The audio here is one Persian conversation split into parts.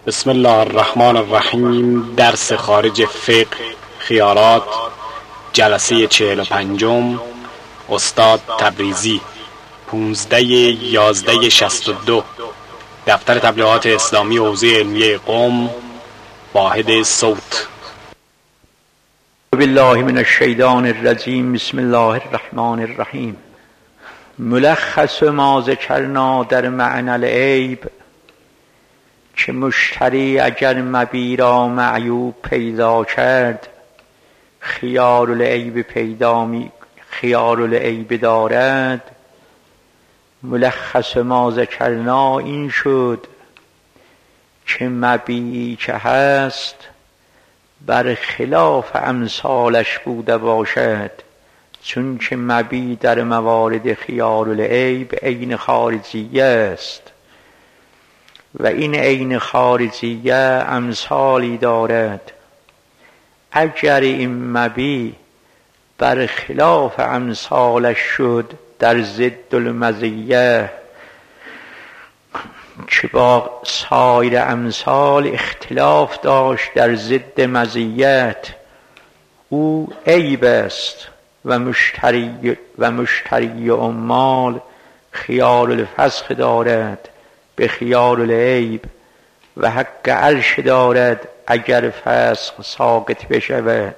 بسم الله الرحمن الرحیم. درس خارج فقه خیارات، جلسه 45. استاد تبریزی، 15/11/62. دفتر تبلیغات اسلامی حوزه علمیه قم، واحد صوت. بالله من الشیطان الرجیم. بسم الله الرحمن الرحیم. ملخص ما ذکرنا در معنی العیب که مشتری اگر مبیع را معیوب پیدا کرد، خیار العیب دارد. ملخص ما ذکرنا این شد که مبیعی که هست بر خلاف امثالش بوده باشد، چون که مبیع در موارد خیار العیب عین خارجیه است و این عین خارجیه امثالی دارد. اگر این مبیع بر خلاف امثالش شد در ضد المزیه که با سایر امثال اختلاف داشت در ضد مزیت، او عیب است و مشتری عمال خیار الفسخ دارد به خیار العیب و حق عرش دارد اگر فسخ ساقط بشود.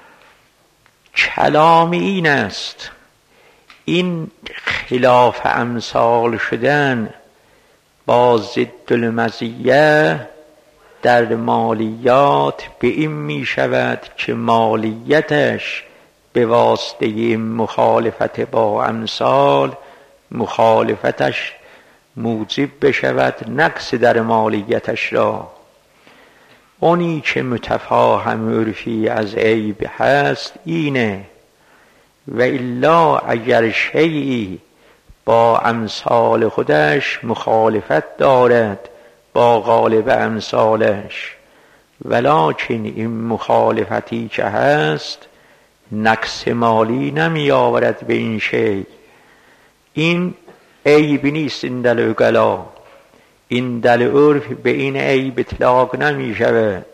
کلام این است، این خلاف امثال شدن با ضد المزیه در مالیات به این می شود که مالیتش به واسطه این مخالفت با امثال، مخالفتش موجب بشود نقص در مالیتش را. اونی که متفاهم عرفی از عیب هست اینه، و الا اگر شیئی با امثال خودش مخالفت دارد با غالب امثالش، ولکن این مخالفتی که هست نقص مالی نمی آورد به این شیء، این عیب نیست. این دل عقلا، این دل عرف به این عیب اطلاق نمی شود.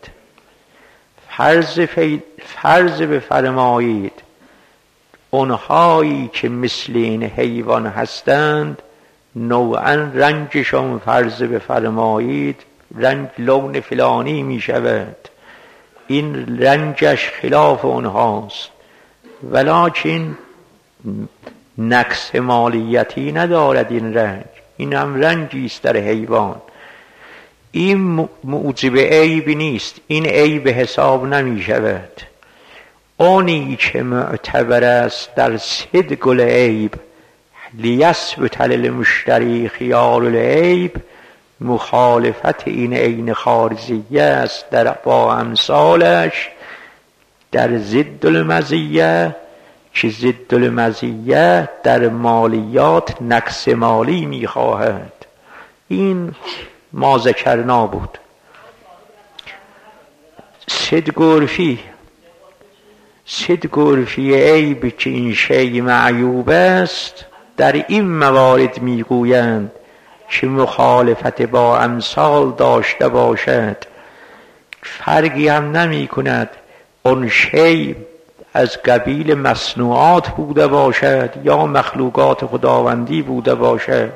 فرض بفرمایید اونهایی که مثل این حیوان هستند نوعا رنجشون فرض بفرمایید رنج لون فلانی می شود، این رنجش خلاف اونهاست، ولکن نقص مالیتی ندارد این رنج، این هم رنجی است در حیوان. این موجب عیب نیست، این عیب حساب نمی شود. اونی که معتبر است در صدق العیب لیثبت للمشتری خیار العیب، مخالفت این عین خارجیه است در با امثالش در ضد المزیه، که ضد المزیه در مالیات نقص مالی میخواهد. این ما ذکرنا بود. صدق عرفی عیب که این شیء معیوب است در این موارد میگویند که مخالفت با امثال داشته باشد، فرقی هم نمی کند اون شیء از قبیل مصنوعات بوده باشد یا مخلوقات خداوندی بوده باشد.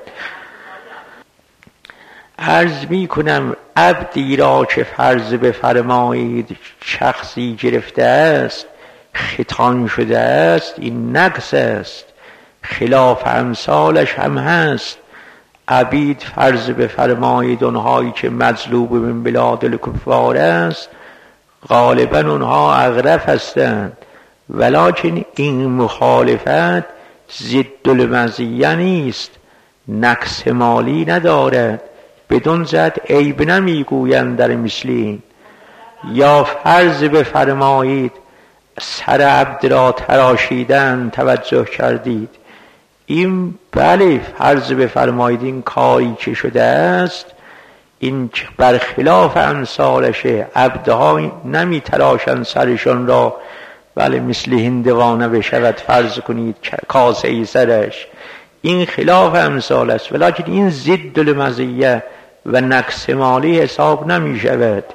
عرض می کنم عبدی را که فرض بفرمایید شخصی گرفته است، ختان شده است، این نقص است، خلاف امثالش هم هست. عبید فرض بفرمایید اونهایی که مظلوب من بلاد الکفار است، غالبا اونها اغرف هستند، ولکن این مخالفت ضد المزیه نیست، نقص مالی ندارد، بدون زد عیب نمیگویند در مثلین. یا فرض بفرمایید سر عبد را تراشیدن، توجه کردید، این بله فرض بفرمایید این کاری که شده است این برخلاف امثالشه، عبدها نمی تراشن سرشون را، بله مثل هندوانه بشود فرض کنید کاسه ای سرش، این خلاف امثال است، ولیکن این ضد المزیه و نقص مالی حساب نمی شود.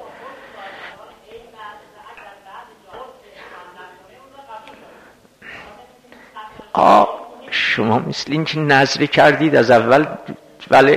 شما مثل این که نظری کردید از اول ولی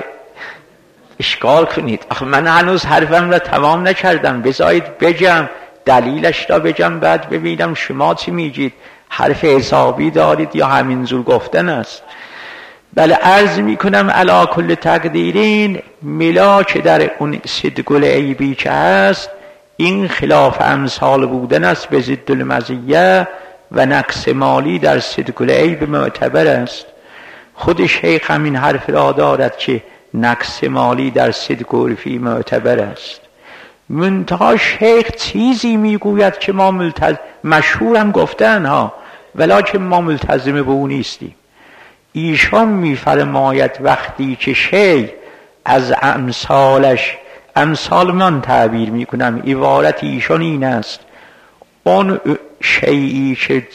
اشکال کنید. آخه من هنوز حرفم را تمام نکردم، بذارید بگم دلیلش را بگم، بعد ببینم شما چی میگید. حرف حسابی دارید یا همین زور گفتن است؟ بله عرض میکنم علی کل تقدیرین ملاک در اون صدق عیبی که هست این خلاف امثال بودن است به ضد المزیه و نقص مالی در صدق العیب معتبر است. خود شیخ همین حرف را دارد که نقص مالی در صدق عرفی معتبر است. منتها شیخ چیزی میگوید که ما مشهور هم گفتن ها، ولیکن ما ملتزم به اون نیستیم. ایشان میفرماید وقتی که شیء از امثالش، امثال من تعبیر میکنم، عبارت ایشان این است: اون شیئی که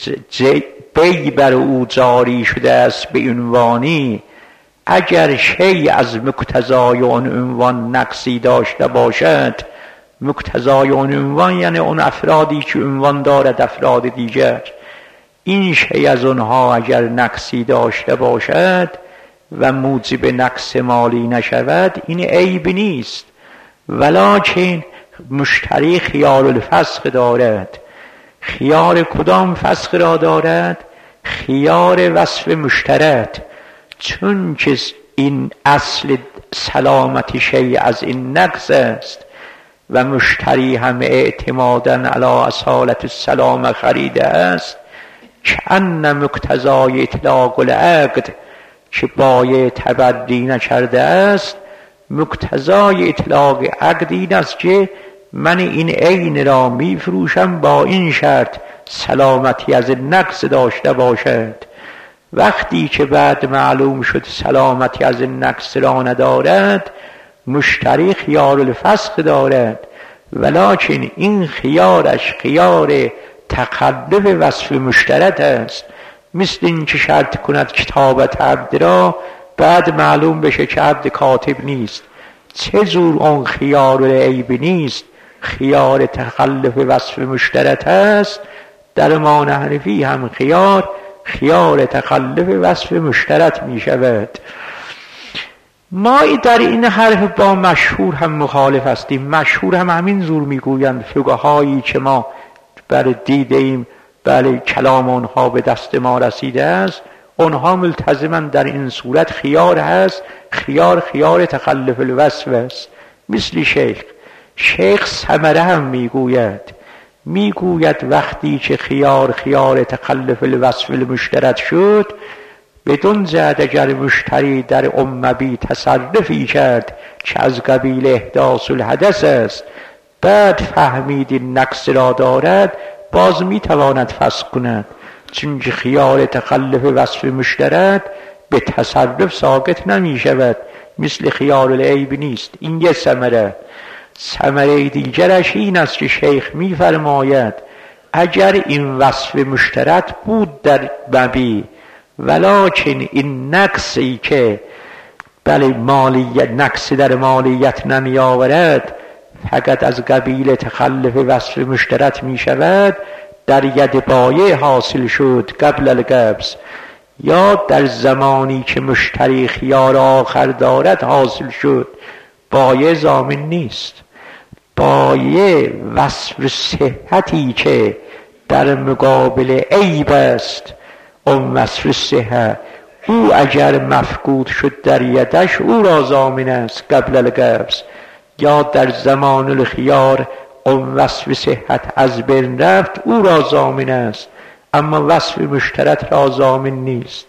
بی بر او جاری شده است به عنوانی، اگر شیء از مقتضای اون عنوان نقصی داشته باشد، مقتضای اون عنوان یعنی اون افرادی که عنوان دارد افراد دیگر، این شیء از اونها اگر نقصی داشته باشد و موجب نقص مالی نشود این عیب نیست، ولکن مشتری خیار الفسخ دارد. خیار کدام فسخ را دارد؟ خیار وصف مشترط، چون که این اصل سلامت شیء از این نقص است و مشتری هم اعتمادا علی اصالت السلام خریده است، که ان مقتضای اطلاق العقد که بایع تبدی نکرده است، مقتضای اطلاق عقد این است که من این عین را می فروشم با این شرط سلامتی از نقص داشته باشد. وقتی که بعد معلوم شد سلامتی از نقص را ندارد، مشتری خیار الفسخ دارد، ولکن این خیارش خیار تخلف وصف مشترط است. مثل این که شرط کند کتابت عبد را، بعد معلوم بشه که عبد کاتب نیست. چه جور اون خیار العیب نیست، خیار تخلف وصف مشترط است. در ما نحرفی هم خیار تخلف وصف مشترط می شود. ما در این حرف با مشهور هم مخالف هستیم. مشهور هم همین زور می گویند. فقهایی که ما بر دیده ایم بله کلام اونها به دست ما رسیده است، اونها ملتزمن در این صورت خیار هست، خیار تخلف الوصف است. مثل شیخ ثمره هم میگوید وقتی که خیار تخلف الوصف المشترط شد، بدون زد اگر مشتری در امبی تصرفی کرد که از قبیل احداث الحدث است، بعد فهمید این نقص را دارد، باز میتواند فسخ کند، چون خیار تخلف وصف مشترط به تصرف ساقط نمی شود، مثل خیار العیب نیست. این یه ثمره دیگرش این است که شیخ میفرماید اگر این وصف مشترط بود در مبیع، ولکن این نقصی که بله مالیت، نقص در مالیت نمی آورد، فقط از قبیل تخلف وصف مشترط می شود، در ید بایع حاصل شد قبل القبض، یا در زمانی که مشتری خیار آخر دارد حاصل شد، بایع ضامن نیست. بایع وصف صحتی که در مقابل عیب است، اون وصف صحت او اگر مفقود شد در یدش، او را ضامن است قبل القبض، یا در زمان الخیار اون وصف صحت از بین رفت، او را ضامن است، اما وصف مشترط را ضامن نیست.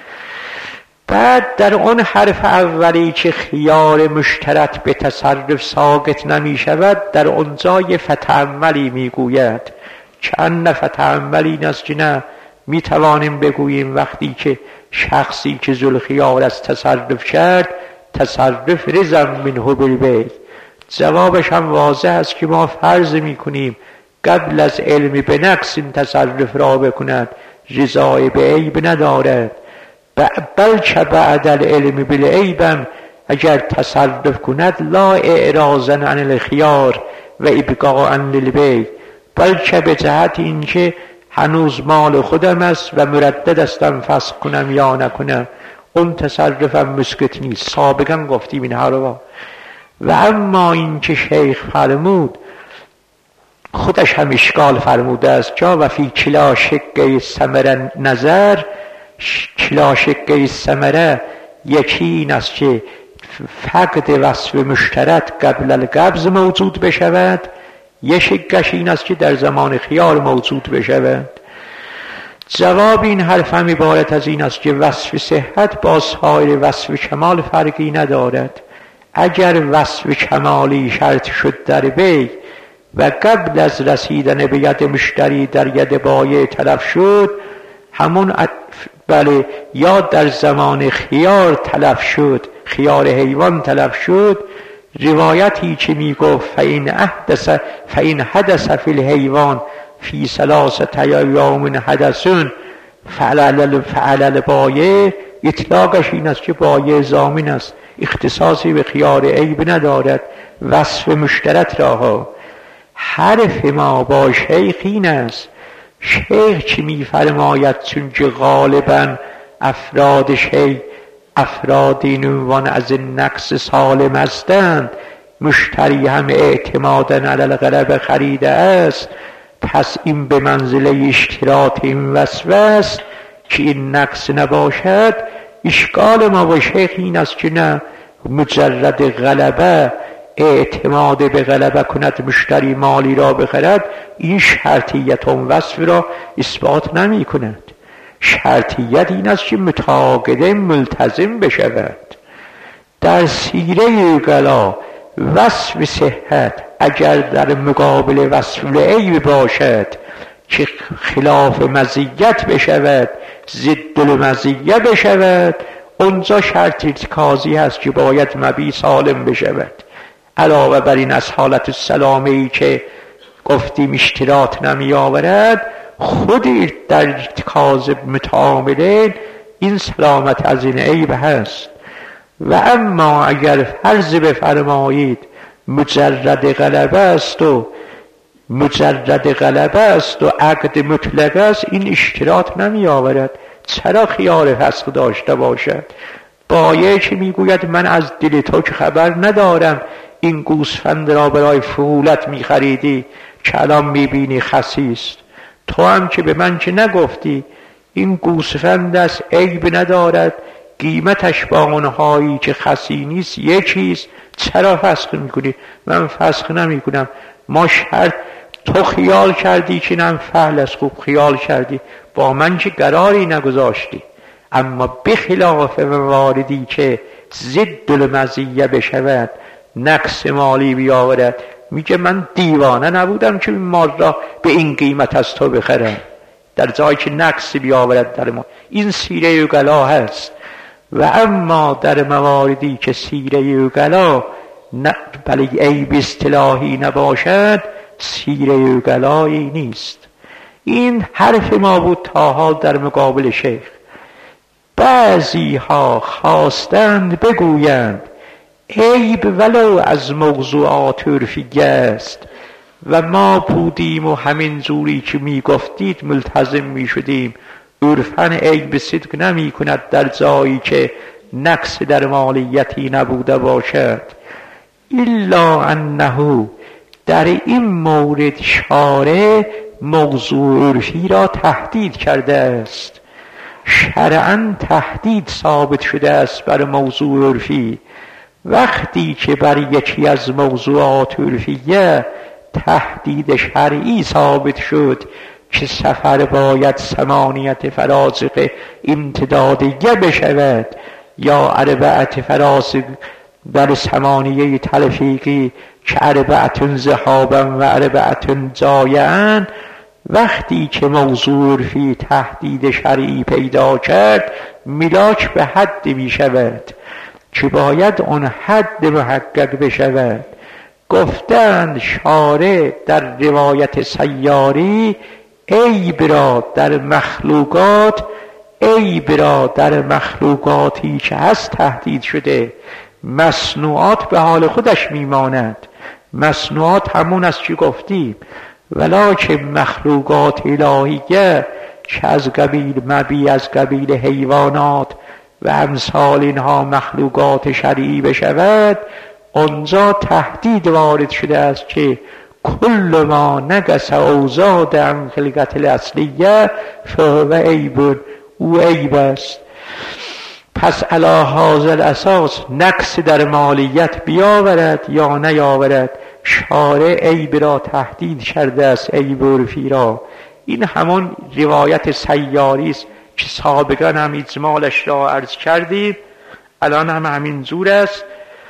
بعد در اون حرف اولی که خیار مشترط به تصرف ساقط نمی شود، در اونجا یه فتعملی می گوید که ان فتعمل این است که نه می توانیم بگوییم وقتی که شخصی که ذوالخیار از تصرف کرد، تصرف رزم منه بالبیع. جوابش هم واضح است که ما فرض می کنیم قبل از علم به نقص این تصرف را بکند، رضای به عیب ندارد، بلکه بعد العلم بالعیبم اگر تصرف کند لا اعراضا عن الخیار و ابقاء للبیع، بلکه به جهت اینکه هنوز مال خودم است و مردد استم فسخ کنم یا نکنم، اون تصرفم مسکت نیست. سابقا گفتیم اینها رو. و اما این که شیخ فرمود خودش هم اشکال فرموده است جا و فی کلا شقه ثمره نظر. کلا شقه ثمره یکی این است که فقد وصف مشترک قبل القبض موجود بشود، یک شقش این است که در زمان خیار موجود بشود. جواب این حرف هم عبارت از این است که وصف صحت با سایر وصف کمال فرقی ندارد. اگر وصف کمالی شرط شد در بیع و قبل از رسیدن به ید مشتری در ید بایع تلف شد، همون بله، یا در زمان خیار تلف شد، خیار حیوان تلف شد، روایتی که می گفت فإن حدث فی الحیوان فی ثلاثة یوم حدثون فعل البایع، اطلاقش این است که بایع ضامن است، اختصاصی به خیار عیب ندارد. وصف مشترک راها حرف ما با شیخ این است. شیخ چی می فرماید؟ چون که غالبا افراد شیخ افراد این عنوان از نقص سالم هستند، مشتری هم اعتمادا علی الغلب خریده است، پس این به منزله اشتراط این وصف است که این نقص نباشد. اشکال ما با شیخ این است که نه، مجرد غلبه، اعتماد به غلبه کند مشتری مالی را بخرد، این شرطیت اون وصف را اثبات نمی کند. شرطیت این است که متعاقده ملتزم بشود. در سیره غلا وصف صحت اگر در مقابل وصف عیب باشد که خلاف مزیت بشود، ضد المزیه بشود، اونجا شرط ارتکازی هست که باید مبیع سالم بشود. علاوه بر این از حالت السلامه‌ای که گفتیم اشتراط نمی آورد، خود در ارتکاز متعاملین این سلامت از این عیب هست. و اما اگر فرض بفرمایید مجرد غلبه است و عقد مطلق است، این اشتراط نمی آورد. چرا خیار فسخ داشته باشد؟ بایع که میگوید من از دل تو که خبر ندارم این گوسفند را برای فولت میخریدی که الان میبینی خسیست، تو هم که به من که نگفتی این گوسفند است، عیب ندارد، قیمتش با اونهایی که خسی نیست یکیست، چرا فسخ میکنی؟ من فسخ نمیکنم. ما شرط تو خیال کردی که نم فعل است، خوب خیال کردی، با من که قراری نگذاشتی. اما بخلاف واردی که ضد المزیه بشود، نقص مالی بیاورد، میگه من دیوانه نبودم که این مال را به این قیمت از تو بخرم، در جایی که نقص بیاورد در ما. این سیره غلا هست. و اما در مواردی که سیره غلا بله عیب اصطلاحی نباشد، سیره غلایی نیست. این حرف ما بود تا حال در مقابل شیخ. بعضی ها خواستند بگویند عیب ولو از موضوعات عرفی است و ما بودیم و همین جوری که می گفتید ملتزم می شدیم. عرفاً عیب صدق نمی کند در جایی که نقص در مالیتی نبوده باشد. الا انه در این مورد شارع موضوع عرفی را تهدید کرده است. شرعاً تهدید ثابت شده است بر موضوع عرفی. وقتی که بر یکی از موضوعات عرفیه تهدید شرعی ثابت شد که سفر باید ثمانیت فراسخ امتدادیه بشود یا اربعت فراسخ در ثمانیه تلفیقی که اربعتون ذهابا و اربعتون جایعن، وقتی که موضوع عرفی تهدید شرعی پیدا کرد ملاک به حد می شود که باید اون حد محقق بشود. گفتند شارع در روایت سیاری عیب را در مخلوقاتی که هست تهدید شده مصنوعات به حال خودش میماند. مصنوعات همون از چی گفتیم، ولکن مخلوقات الهیه که از قبیل مبی از قبیل حیوانات و امثال اینها مخلوقات شرعی بشود، آنجا تهدید وارد شده است که کل ما نقص او زاد عن خلقت الاصلیه فهو عیب، او عیب است. پس علی هذا الاساس نقص در مالیت بیاورد یا نیاورد، شارع عیب را تهدید کرده است، عیب عرفی را. این همون روایت سیاری است که سابقا هم اجمالش را عرض کردیم، الان هم همین زور است.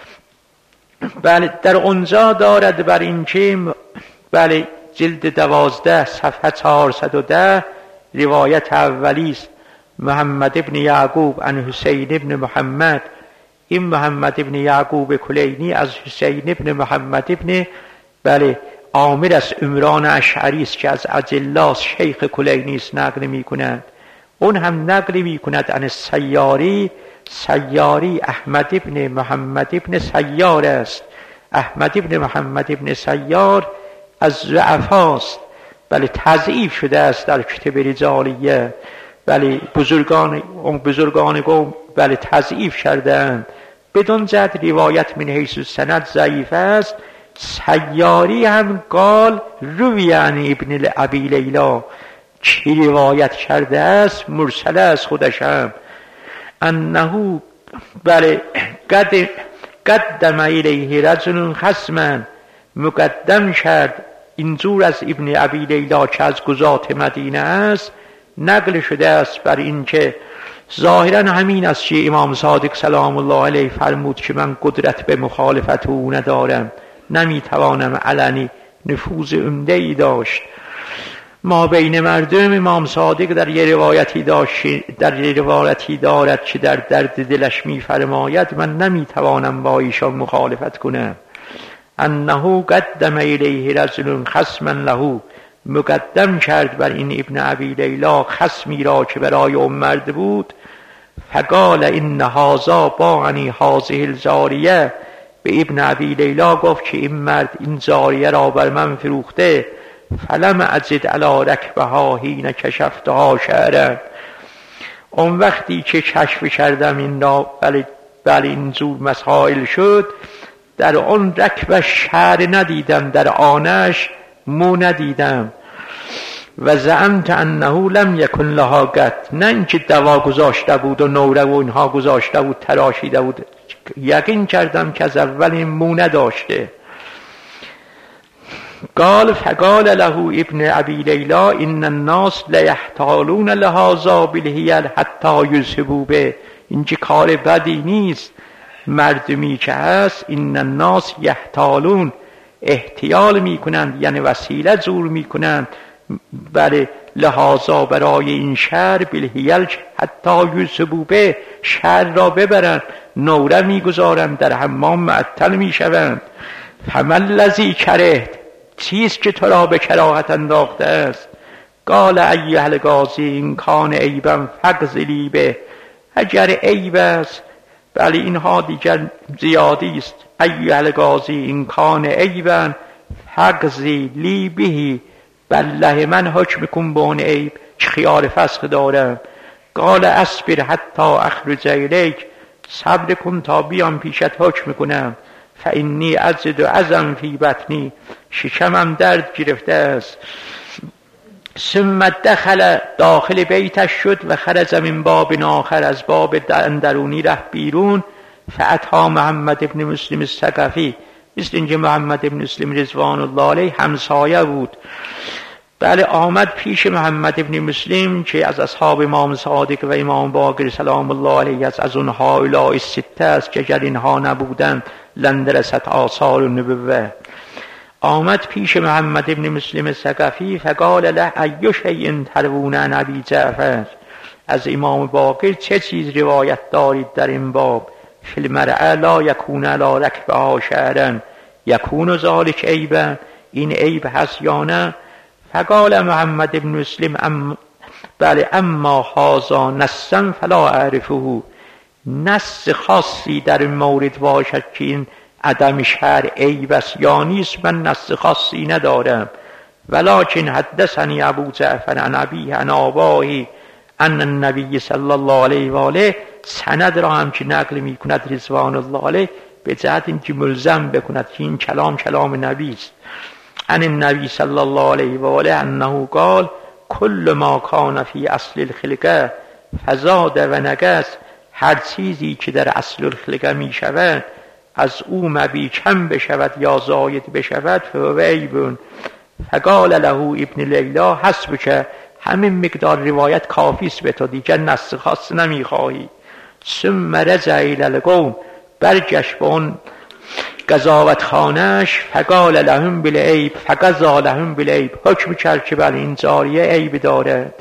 بله در اونجا دارد بر این که بله جلد 12 صفحه 410 روایت اولی است، محمد ابن یعقوب عن حسین ابن محمد. این محمد ابن یعقوب کلینی از حسین ابن محمد ابن بله عامر از عمران اشعری است که از اجلاس شیخ کلینی است نقل می کند. اون هم نقل می کند عن سیاری. سیاری احمد ابن محمد ابن سیار است. احمد ابن محمد ابن سیار از ضعفاست، بله تضعیف شده است در کتب رجالیه، بله بزرگان قوم بله تضعیف کردند. بدون جد روایت من حیث سند ضعیف است. سیاری هم قال روی عن ابن ابی لیلا، چی روایت کرده است مرسله از خودش هم، انه بله قدم الیه رجل خصما، مقدم کرد اینجور از ابن ابی لیلا که از قضات مدینه است، نقل شده است بر این که ظاهرا همین است که امام صادق سلام الله علیه فرمود که من قدرت به مخالفت او ندارم، نمیتوانم علنی نفوذ عمده ای داشت. ما بین مردم امام صادق در یه روایتی دارد که در درد دلش میفرماید من نمیتوانم با ایشان مخالفت کنم. انه قدم الیه رجل خصما له، مقدم کرد بر این ابن ابی لیلا خصمی را که برای اون مرد بود. فقال ان هذا باعنی هذه الجاریه، به ابن ابی لیلا گفت که این مرد این جاریه را بر من فروخته. فلم اجد علی رکبها حین کشفتها شعرا، اون وقتی که کشف کردم این را بله اینجور مسائل شد، در اون رکبش شعر ندیدم، در آنش مو ندیدم. و زعمت انه لم یکن لها قط، نه اینکه دوا گذاشته بود و نوره و اینها گذاشته بود تراشیده بود، یقین کردم که از اول این مو نداشته. قال فقال له ابن ابی لیلا ان الناس لیحتالون لهذا بالحیل حتی یذهبوا به، اینجا کار بدی نیست، مردمی که هست این الناس یحتالون احتیال میکنند، یعنی وسیله زور میکنند، بله لهذا برای این شهر بالحیل حتی یذهبوا به، شهر را ببرند، نوره میگذارند، در حمام معطل میشوند. فما الذی کرهت، چیست که تو را به کراهت انداخته است؟ قال ایها القاضی این کان عیبا فقذلی به، اگر عیب است بله اینها دیگر زیادی است. ایها القاضی این کان عیبا فقذلی به، بالله من حکم کن به اون عیب، چه خیال فسخ دارم. قال اصبر حتی اخرج الیک، صبر کن تا بیام پیشت حکم کنم. فانی اجد عظم فی بطنی، شکمم درد گرفته است. ثم دخل، داخل بیتش شد و خرج من باب آخر، از باب اندرونی رفت بیرون. فاتی محمد ابن مسلم الثقفی، مثل اینکه محمد ابن مسلم رضوان الله علیه همسایه بود، بله آمد پیش محمد ابن مسلم که از اصحاب امام صادق و امام باقر سلام الله علیه از اونها اولای سته است که اگر اینها نبودند لندرست آثار النبوه. آمد پیش محمد ابن مسلم ثقفی فقال له ای شیء تروون عن ابی جعفر، از امام باقر چه چیز روایت دارید در این باب؟ فی المرأة لا یکون علی رکبها شعرا یکون ذلک عیبا، این عیب هست یا نه؟ فقال محمد ابن مسلم بله اما هذا نصا فلا اعرفه، نص خاصی در این مورد باشد که این عدم شرع عیب است یا نیست، من نص خاصی ندارم. ولکن حدثنی ابو جعفر عن ابیه عن آبائه ان النبی صلی الله علیه و آله، سند را هم که نقل می کند رضوان الله علیه به جهت اینکه ملزم بکند که این کلام نبی است. عن النبی صلی الله علیه و آله انه قال کل ما کان فی اصل الخلقه فزاد و نقص، هر چیزی که در اصل الخلقه می شود از او مبی کم بشود یا زاید بشود فهو عیب. فقال له ابن لیلا حسبک، همین مقدار روایت کافی است به تو، دیگر نص خاص نمیخواهی. ثم رجع الی القوم، برگشت به اون قضاوت خانهش. فقال لهم بالعیب، فقضا لهم بالعیب، حکم کرد که بله این جاریه عیب دارد.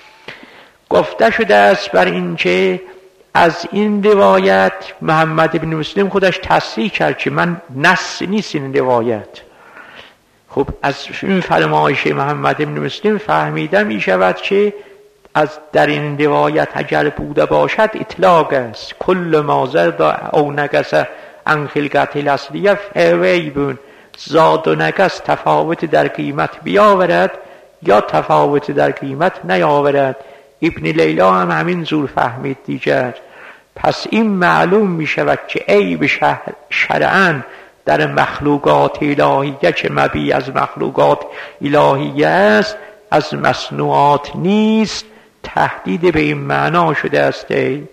گفته شده است بر این که از این روایت محمد بن مسلم خودش تصریح کرد که من نص نیست این روایت. خب از این فرمایش محمد بن مسلم فهمیده می شود که از در این روایت اگر بوده باشد اطلاق است. کل ما زاد او نقص عن خلقت الاصلیه فهو عیب، زاد و نقص تفاوت در قیمت بیاورد یا تفاوت در قیمت نیاورد. ابن لیلا هم همین زور فهمید دیگر. پس این معلوم می شود که عیب شرعاً در مخلوقات الهیه که مبی از مخلوقات الهیه است، از مصنوعات نیست، تهدید به این معنا شده است.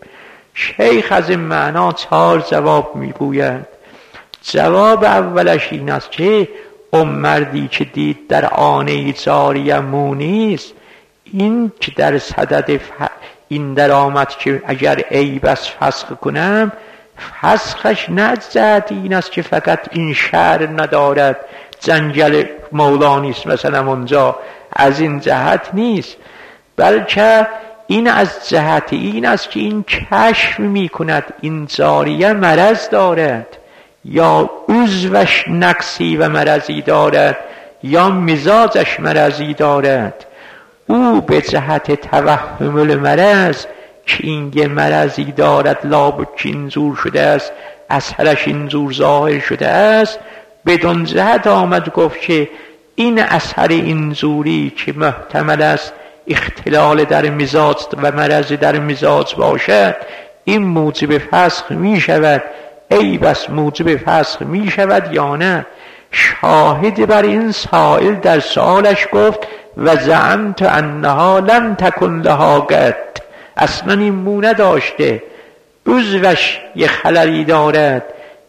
شیخ از این معنا 4 جواب می گوید. جواب اولش این است که اون مردی که دید در آنه جاریه مونیست، این که در صدد این در آمد که اگر عیب است فسخ کنم، فسخش نه جهت این است که فقط این شعر ندارد جنجال مولانیست مثلا اونجا، از این جهت نیست، بلکه این از جهت این است که این کشف می کند این جاریه مرض دارد یا عضوش نقصی و مرضی دارد یا مزاجش مرضی دارد. او به جهت توهم المرض که این یه مرضی دارد لابد که اینجور شده است، اثرش اینجور ظاهر شده است، بدون جهت آمد گفت که این اثر اینجوری که محتمل است اختلال در مزاج و مرض در مزاج باشد، این موجب فسخ می شود، ای بس موجب فسخ می شود یا نه. شاهد بر این سائل در سوالش گفت و زعمت انها لم تکن لها قط، اصلا این مو نداشته، عضوش یه خللی دارد،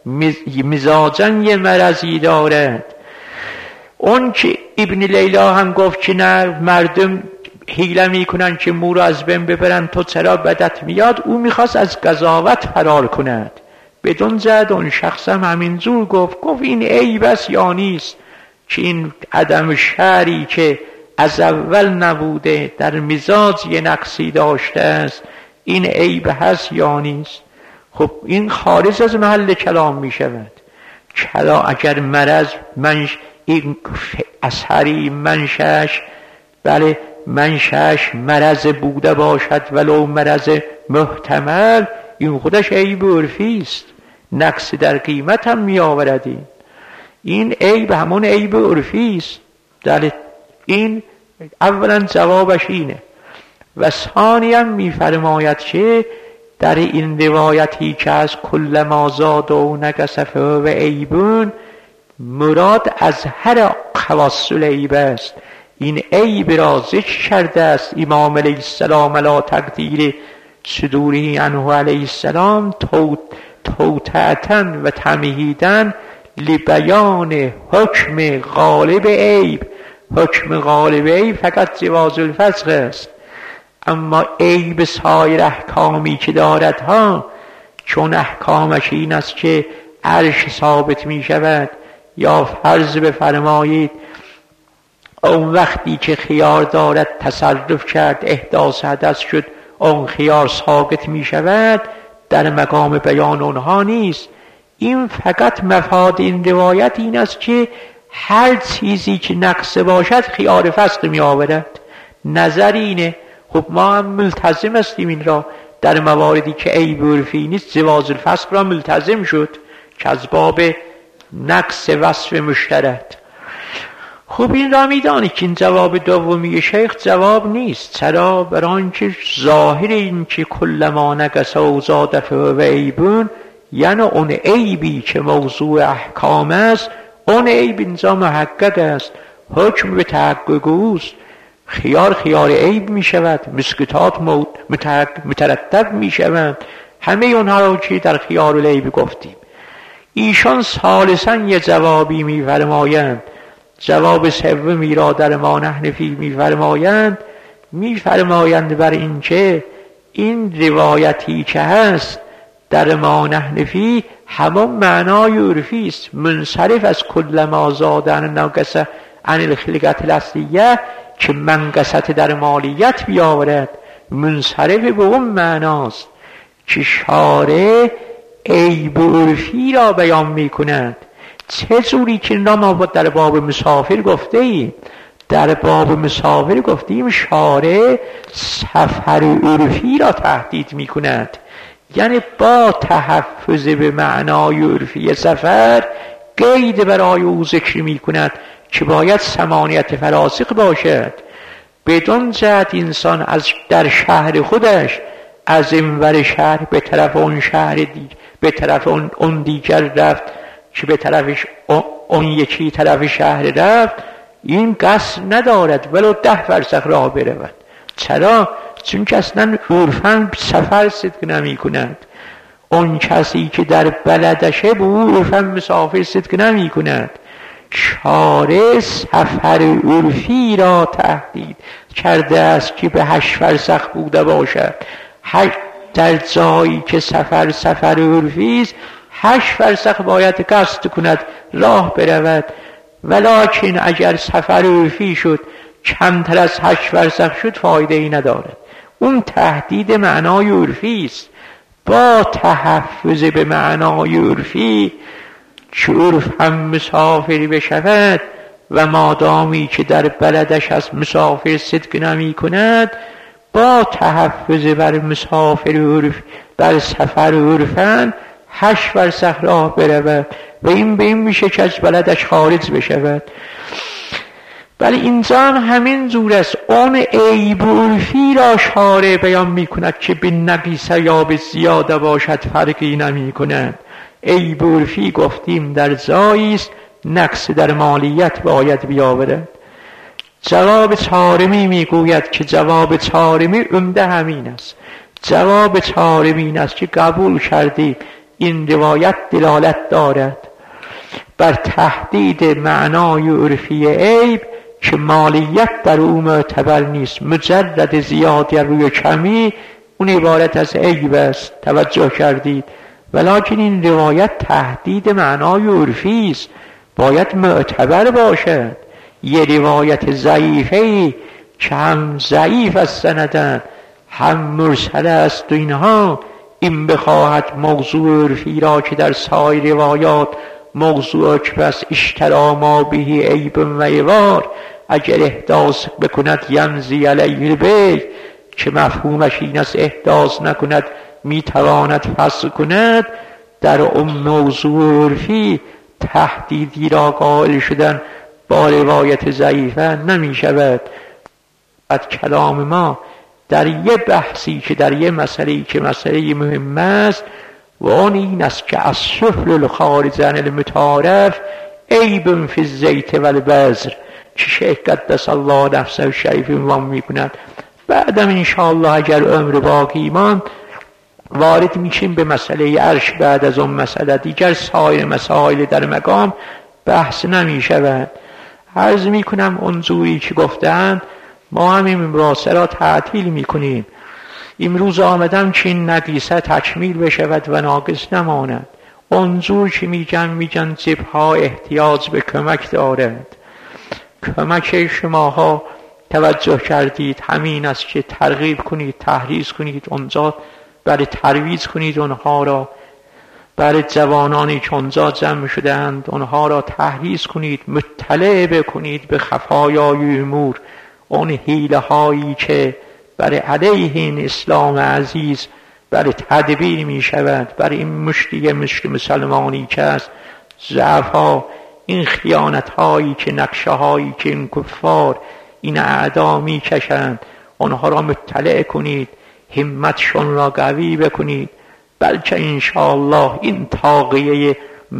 مزاجن یه مرضی دارد. اون که ابن لیلا هم گفت که نه مردم حیله میکنن که مو رو از بین ببرن تو چرا بدت میاد، او میخواست از قضاوت فرار کند. بدون زد اون شخص هم همینجور گفت این عیب است یا نیست، که این عدم شعری که از اول نبوده در مزاج یه نقصی داشته است، این عیب هست یا نیست. خب این خارج از محل کلام می شود. اگر مرض این اثری منشأش، بله منشأش مرض بوده باشد ولو مرض محتمل، این خودش عیب عرفی است، نقص در قیمت هم می آورد. این عیب همون عیب عرفی است. در این اولا جوابش اینه. و ثانیا می فرماید که در این روایتی که از کل ما زاد و نقص فهو عیبون، مراد از هر خواص العیب است. این عیب را ذکر کرده است امام علیه السلام علی تقدیر صدوره عنه علیه السلام توطئة و تمهیدا لبیان حکم غالب عیب. حکم غالب عیب فقط جواز الفسخ است، اما عیب سایر احکامی که دارد ها، چون احکامش این است که عرش ثابت می شود، یا فرض بفرمایید اون وقتی که خیار دارد تصرف کرد احداث حدث شد، اون خیار ثابت می شود، در مقام بیان اونها نیست. این فقط مفاد این روایت این است که هر چیزی که نقص باشد خیار فسخ می آورد. نظر اینه. خب ما هم ملتزم هستیم این را، در مواردی که عیب عرفی نیست جواز الفسق را ملتزم شد که از باب نقص وصف مشترک. خب این را میدانی که این جواب دومی شیخ جواب نیست. چرا؟ برای آنکه ظاهر این که کل ما نقص و زاد فهو عیبون، یعنی اون عیبی که موضوع احکام است، اون عیب اینجا محقق است، حکم به تحقق اوست. خیار عیب می شود، مسکتات مترتب می شود، همه اونها را که در خیار العیب گفتیم. ایشان ثالثاً یه جوابی می فرمایند، جواب سومی را در ما نحنفی می فرمایند بر این که این روایتی که هست در ما نحنفی همان معنای عرفی است، منصرف از کل ما زادن ناقص عن الخلقت الاصلیه که منقصت در مالیت بیاورد، منصرف به اون معناست که شارع عیب عرفی را بیان می کند. چه جوری که ما در باب مسافر گفته ایم، در باب مسافر گفتیم شارع سفر عرفی را تهدید می کند، یعنی با تحفظ به معنای عرفی سفر قید برای او ذکر می کند که باید ثمانیت فراسخ باشد. بدون جهت انسان از در شهر خودش از اینور شهر به طرف اون شهر دیگر، به طرف اون دیگر رفت که به طرفش اون یکی طرف شهر رفت، این قصد ندارد ولو 10 فرسخ راه برود. چرا؟ چون که اصلا عرفاً سفر صدق نمی کند. اون کسی که در بلدشه به او عرفاً مسافر صدق نمی کند. شارع سفر عرفی را تهدید کرده است که به 8 فرسخ بوده باشد. در جایی که سفر عرفی است 8 فرسخ باید قصد کند، راه برود. ولکن اگر سفر عرفی شد کمتر از 8 فرسخ شد فایده ای ندارد. اون تهدید معنای عرفی است. با تحفظ به معنای عرفی که عرف هم مسافری بشود و مادامی که در بلدش از مسافر صدق نمی کند، با تحفظ بر مسافر عرف بر سفر عرفن 8 فرسخ راه برود و این به این میشه که از بلدش خارج بشود. ولی اینجا همین جور است. اون عیب عرفی را شارع بیان می کند که به نقیصه یا به زیاده باشد فرقی نمی کند. عیب عرفی گفتیم در جایی است نقص در مالیت باید بیاورد. جواب چهارمی میگوید که جواب چهارمی عمده همین است. جواب چهارمی این است که قبول کردی این روایت دلالت دارد بر تهدید معنای عرفی عیب که مالیت در او معتبر نیست، مجرد زیادی روی کمی اون عبارت از عیب است. توجه کردید؟ ولکن این روایت تهدید معنای عرفی است، باید معتبر باشد. یه روایت ضعیفه که هم ضعیف از سندن هم مرسل است و اینها، این بخواهد موضوع عرفی را که در سایر روایات موضوع که بس اشترا ما بهی عیب و عوار اگر احداث بکند ینزی علیه البیع که مفهومش این است احداث نکند میتواند فسخ کند، در اون موضوع عرفی تهدیدی را قائل شدن با روایت ضعیفه نمی شود. از کلام ما در یه بحثی که در یه مسئله‌ای که مسئله مهم است و اون این است که از سفل الخارج عن المتعارف عیب فی الزیت و البذر که شیخ قدس الله نفسه الشریف عنوان می کند. بعدم انشاءالله اگر عمر باقی ماند وارد میشیم به مسئله عرش. بعد از اون مسئله دیگر سایر مسائل در مقام بحث نمی شود. عرض می کنم اون جوری که گفتند ما هم این مراسه را تعطیل می کنیم. امروز آمدم که این نقیصه تکمیل بشود و ناقص نماند. اونجور که میگن جبها احتیاج به کمک دارد. کمک شماها توجه کردید همین است که ترغیب کنید، تحریض کنید اونجا، برای ترویج کنید اونها را، برای جوانانی که اونجا جمع شدند اونها را تحریض کنید، مطلع بکنید به خفایای امور، اون حیله هایی که برای علیه این اسلام عزیز بله تدبیر می شود برای این مشتی مسلمانی که است ضعف ها، این خیانت هایی که نقشه هایی که این کفار این اعدا می کشند، آنها را مطلع کنید، همتشون را قوی بکنید، بلکه انشاءالله این طاغیه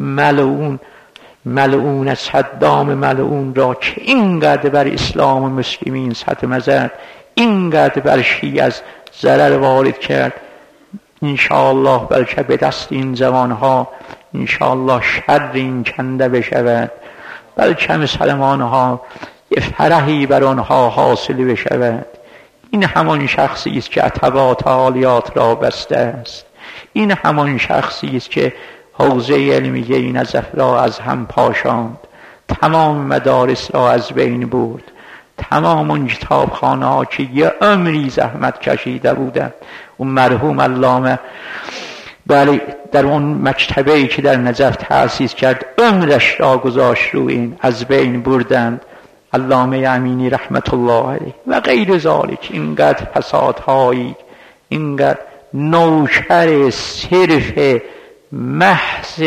ملعون صدام ملعون را که اینقدر بر اسلام و مسلمین ستم زد، اینقدر بر شیعه از ضرر وارد کرد، انشاءالله بلکه به دست این زمانها انشاءالله شر این کنده بشود، بلکه مسلمانها یه فرحی بر آنها حاصل بشود. این همان شخصی است که عتبات عالیات را بسته است، این همان شخصی است که حوزه علمیه این نزف را از هم پاشاند، تمام مدارس را از بین برد، تمام اون کتابخانه ها که یه عمری زحمت کشیده بودند، اون مرحوم علامه بله در اون مکتبه‌ای که در نجف تأسیس کرد عمرش را گذاشت رو این، از بین بردند. علامه امینی رحمت الله علیه و غیر ذالک، اینقدر فسادهایی، اینقدر نوکر صرف محض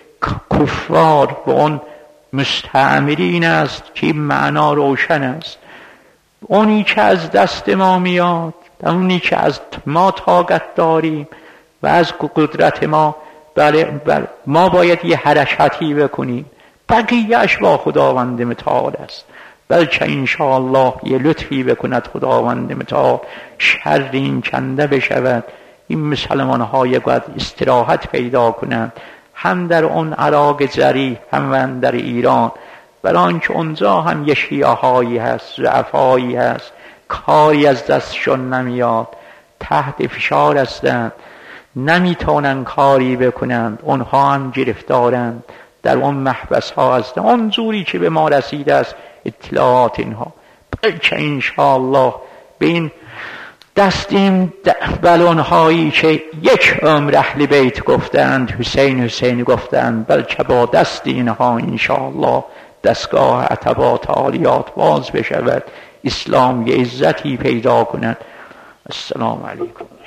کفار و اون مستعمرین است که این معنا روشن است. اونی که از دست ما میاد، اونی که از ما طاقت داریم و از قدرت ما، بله ما باید یه حرکتی بکنیم، بقیهش با خداوند متعال است. بلکه انشاءالله یه لطفی بکند خداوند متعال، شر این کنده بشود، این مسلمان های باید استراحت پیدا کنند، هم در اون عراق زری هم در ایران، برای که اونجا هم یه شیعه هایی هست، ضعفایی هست، کاری از دستشون نمیاد، تحت فشار هستند، نمیتونن کاری بکنند، اونها هم گرفتارند، در اون محبس ها هستند. اون جوری که به ما رسیده است اطلاعات اینها، بلکه انشاءالله به این دستیم بلون هایی که یک عمر اهل بیت گفتند، حسین گفتند، بلکه با دست اینها انشاءالله دستگاه عتبات عالیات باز بشود، اسلام یه عزتی پیدا کند. السلام علیکم.